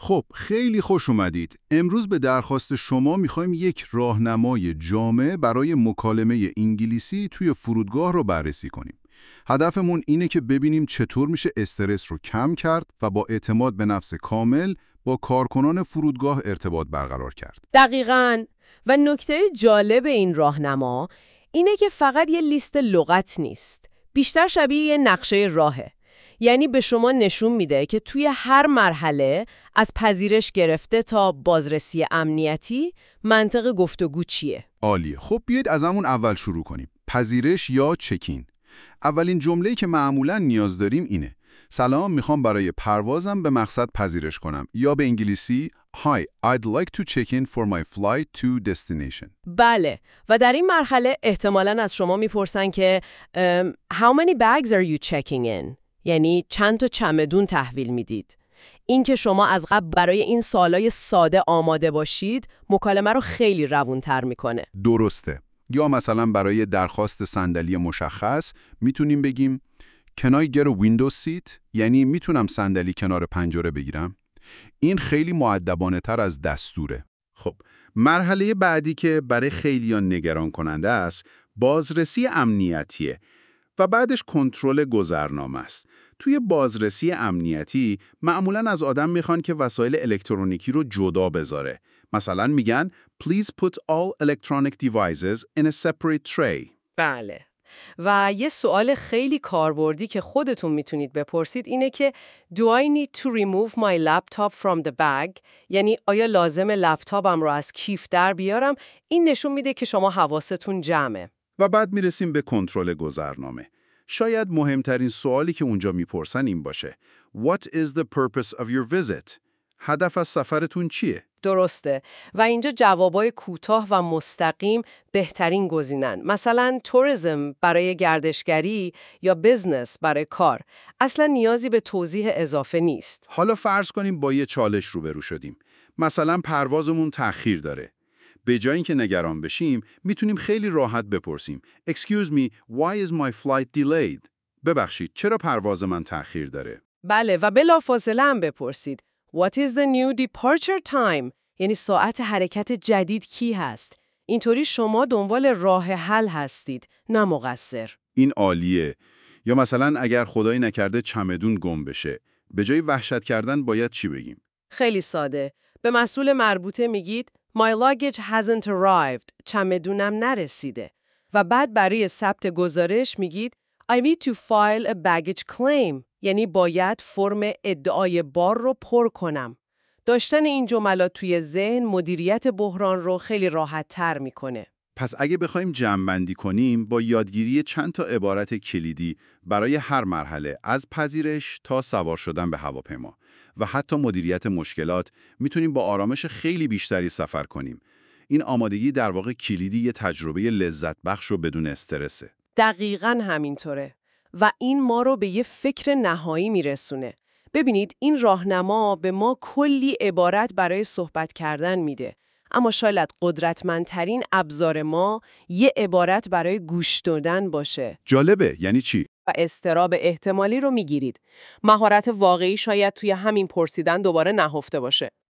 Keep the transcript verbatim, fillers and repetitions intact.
خب خیلی خوش اومدید. امروز به درخواست شما میخوایم یک راهنمای جامع برای مکالمه انگلیسی توی فرودگاه رو بررسی کنیم. هدفمون اینه که ببینیم چطور میشه استرس رو کم کرد و با اعتماد به نفس کامل با کارکنان فرودگاه ارتباط برقرار کرد. دقیقاً. و نکته جالب این راهنما اینه که فقط یه لیست لغت نیست. بیشتر شبیه یه نقشه راهه. یعنی به شما نشون میده که توی هر مرحله از پذیرش گرفته تا بازرسی امنیتی منطق گفتگو چیه. عالیه. خب بیاید از همون اول شروع کنیم. پذیرش یا چکین. اولین جمله‌ای که معمولاً نیاز داریم اینه: سلام، میخوام برای پروازم به مقصد پذیرش کنم. یا به انگلیسی Hi, I'd like to check in for my flight to destination. بله. و در این مرحله احتمالاً از شما میپرسن که um, How many bags are you checking in؟ یعنی چند تا چمدون تحویل میدید. این که شما از قبل برای این سوالای ساده آماده باشید، مکالمه رو خیلی روونتر میکنه. درسته. یا مثلا برای درخواست صندلی مشخص میتونیم بگیم Can I get a window seat؟ یعنی میتونم صندلی کنار پنجره بگیرم؟ این خیلی مؤدبانه تر از دستوره. خب، مرحله بعدی که برای خیلیان نگران کننده است، بازرسی امنیتیه و بعدش کنترل گذرنامه است. توی بازرسی امنیتی معمولاً از آدم میخوان که وسایل الکترونیکی رو جدا بذاره. مثلا میگن Please put all electronic devices in a separate tray. بله. و یه سوال خیلی کاربردی که خودتون میتونید بپرسید اینه که Do I need to remove my laptop from the bag؟ یعنی آیا لازم لپتاپم رو از کیف در بیارم؟ این نشون میده که شما حواستون جمعه. و بعد میرسیم به کنترل گذرنامه. شاید مهمترین سوالی که اونجا میپرسن این باشه: What is the purpose of your visit؟ هدف از سفرتون چیه؟ درسته. و اینجا جوابای کوتاه و مستقیم بهترین گزینن. مثلا توریسم برای گردشگری یا بیزنس برای کار. اصلا نیازی به توضیح اضافه نیست. حالا فرض کنیم با یه چالش روبرو شدیم. مثلا پروازمون تأخیر داره. به جای اینکه نگران بشیم، میتونیم خیلی راحت بپرسیم Excuse me, why is my flight delayed؟ ببخشید، چرا پرواز من تأخیر داره؟ بله. و بلافاصله هم بپرسید What is the new departure time؟ یعنی ساعت حرکت جدید کی هست؟ اینطوری شما دنبال راه حل هستید، نه مقصر. این عالیه. یا مثلا اگر خدایی نکرده چمدون گم بشه، به جای وحشت کردن باید چی بگیم؟ خیلی ساده. به مسئول مربوطه میگید My luggage hasn't arrived. چمدونم نرسیده. و بعد برای ثبت گزارش میگید I need to file a baggage claim. یعنی باید فرم ادعای بار رو پر کنم. داشتن این جملات توی ذهن مدیریت بحران رو خیلی راحت تر میکنه. پس اگه بخوایم جمع‌بندی کنیم، با یادگیری چند تا عبارت کلیدی برای هر مرحله، از پذیرش تا سوار شدن به هواپیما و حتی مدیریت مشکلات، میتونیم با آرامش خیلی بیشتری سفر کنیم. این آمادگی در واقع کلیدی یه تجربه لذت بخش و بدون استرسه. دقیقاً همینطوره. و این ما رو به یه فکر نهایی میرسونه. ببینید، این راهنما به ما کلی عبارت برای صحبت کردن میده. اما شاید قدرتمندترین ابزار ما یه عبارت برای گوش دادن باشه. جالبه. یعنی چی؟ و اضطراب احتمالی رو میگیرید. مهارت واقعی شاید توی همین پرسیدن دوباره نهفته باشه.